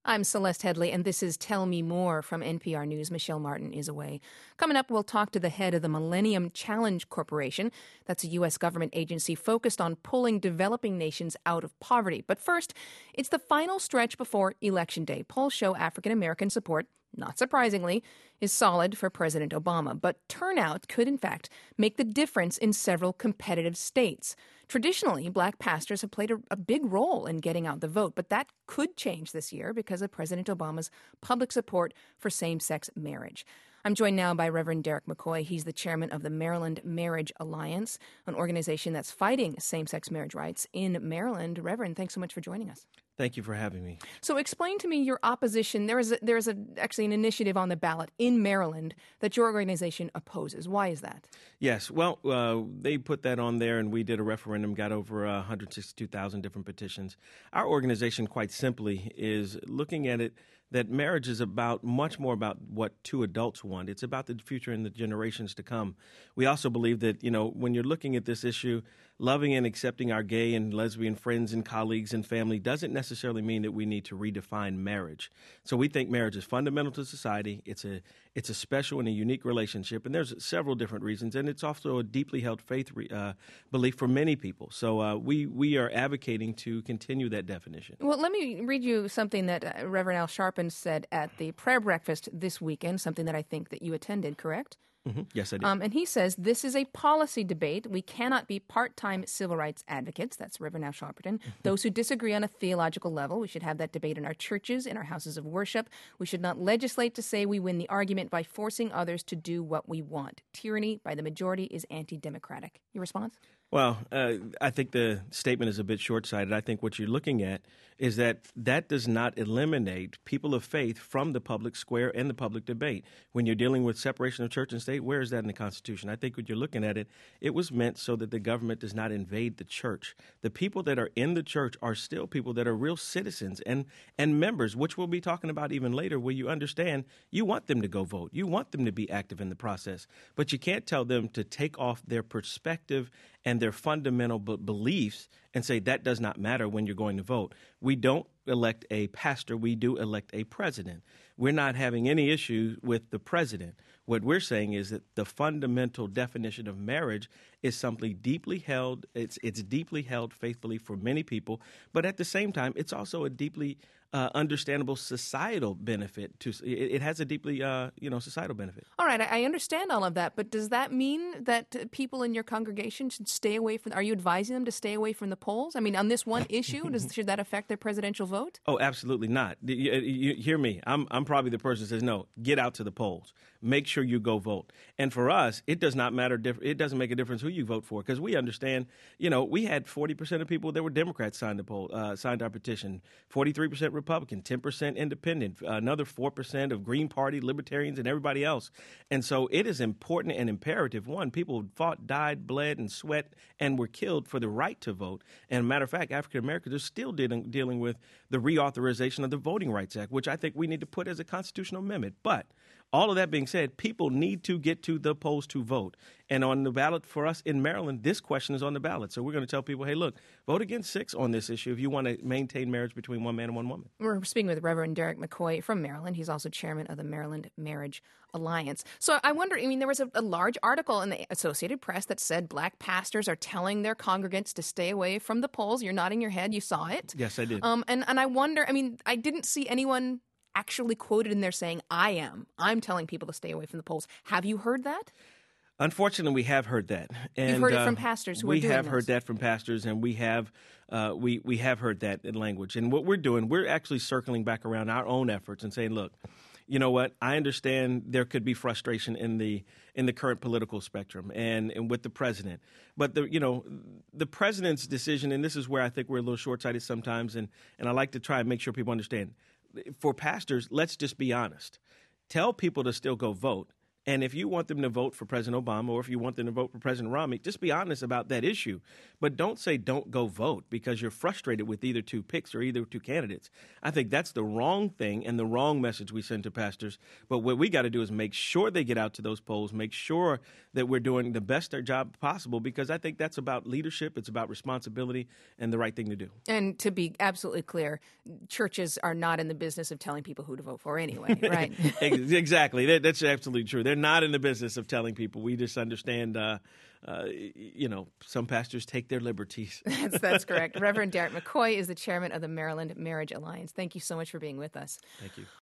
I'm Celeste Headley, and this is Tell Me More from NPR News. Michelle Martin is away. Coming up, we'll talk to the head of the Millennium Challenge Corporation. That's a U.S. government agency focused on pulling developing nations out of poverty. But first, it's the final stretch before Election Day. Polls show African-American support, not surprisingly, is solid for President Obama. But turnout could, in fact, make the difference in several competitive states. Traditionally, black pastors have played a big role in getting out the vote, but that could change this year because of President Obama's public support for same-sex marriage. I'm joined now by Reverend Derek McCoy. He's the chairman of the Maryland Marriage Alliance, an organization that's fighting same-sex marriage rights in Maryland. Reverend, thanks so much for joining us. Thank you for having me. So explain to me your opposition. There is actually an initiative on the ballot in Maryland that your organization opposes. Why is that? Yes. Well, they put that on there, and we did a referendum, got over 162,000 different petitions. Our organization, quite simply, is looking at it that marriage is about much more about what two adults want. It's about the future and the generations to come. We also believe that, when you're looking at this issue, loving and accepting our gay and lesbian friends and colleagues and family doesn't necessarily mean that we need to redefine marriage. So we think marriage is fundamental to society. It's a special and a unique relationship, and there's several different reasons, and it's also a deeply held faith belief for many people. So we are advocating to continue that definition. Well, let me read you something that Reverend Al Sharpton said at the prayer breakfast this weekend, something that I think that you attended, correct? Mm-hmm. Yes, I did. And he says, this is a policy debate. We cannot be part-time civil rights advocates. That's Reverend Al Sharpton. Those who disagree on a theological level, we should have that debate in our churches, in our houses of worship. We should not legislate to say we win the argument by forcing others to do what we want. Tyranny by the majority is anti-democratic. Your response? Well, I think the statement is a bit short-sighted. I think what you're looking at is that does not eliminate people of faith from the public square and the public debate. When you're dealing with separation of church and state, where is that in the Constitution? I think when you're looking at it, it was meant so that the government does not invade the church. The people that are in the church are still people that are real citizens and members, which we'll be talking about even later, where you understand you want them to go vote. You want them to be active in the process. But you can't tell them to take off their perspective and their fundamental beliefs and say that does not matter when you're going to vote. We don't elect a pastor. We do elect a president. We're not having any issue with the president. What we're saying is that the fundamental definition of marriage is something deeply held. It's deeply held faithfully for many people, but at the same time, it's also a deeply understandable societal benefit. It has a deeply societal benefit. All right, I understand all of that, but does that mean that people in your congregation should stay away from? Are you advising them to stay away from the polls? I mean, on this one issue, should that affect their presidential vote? Oh, absolutely not. You hear me? I'm probably the person that says no. Get out to the polls. Make sure you go vote. And for us, it does not matter. It doesn't make a difference who you vote for because we understand. We had 40% of people that were Democrats signed our petition, 43% Republican, 10% Independent, another 4% of Green Party, Libertarians, and everybody else. And so it is important and imperative. One, people fought, died, bled, and sweat, and were killed for the right to vote. And a matter of fact, African Americans are still dealing with the reauthorization of the Voting Rights Act, which I think we need to put as a constitutional amendment. But all of that being said, people need to get to the polls to vote. And on the ballot for us in Maryland, this question is on the ballot. So we're going to tell people, hey, look, vote against 6 on this issue if you want to maintain marriage between one man and one woman. We're speaking with Reverend Derek McCoy from Maryland. He's also chairman of the Maryland Marriage Alliance. So I wonder, there was a large article in the Associated Press that said black pastors are telling their congregants to stay away from the polls. You're nodding your head. You saw it. Yes, I did. And I wonder, I didn't see anyone actually quoted in there saying, I'm telling people to stay away from the polls. Have you heard that? Unfortunately, we have heard that. And you've heard it from pastors who are doing this. We have heard that from pastors, and we have heard that in language. And what we're doing, we're actually circling back around our own efforts and saying, look, you know what? I understand there could be frustration in the current political spectrum and with the president. But the president's decision, and this is where I think we're a little short-sighted sometimes, and I like to try and make sure people understand. For pastors, let's just be honest. Tell people to still go vote. And if you want them to vote for President Obama or if you want them to vote for President Romney, just be honest about that issue. But don't say don't go vote because you're frustrated with either two picks or either two candidates. I think that's the wrong thing and the wrong message we send to pastors. But what we got to do is make sure they get out to those polls, make sure that we're doing the best job possible, because I think that's about leadership, it's about responsibility, and the right thing to do. And to be absolutely clear, churches are not in the business of telling people who to vote for anyway, right? Exactly. That's absolutely true. They're not in the business of telling people. We just understand, some pastors take their liberties. That's correct. Reverend Derek McCoy is the chairman of the Maryland Marriage Alliance. Thank you so much for being with us. Thank you.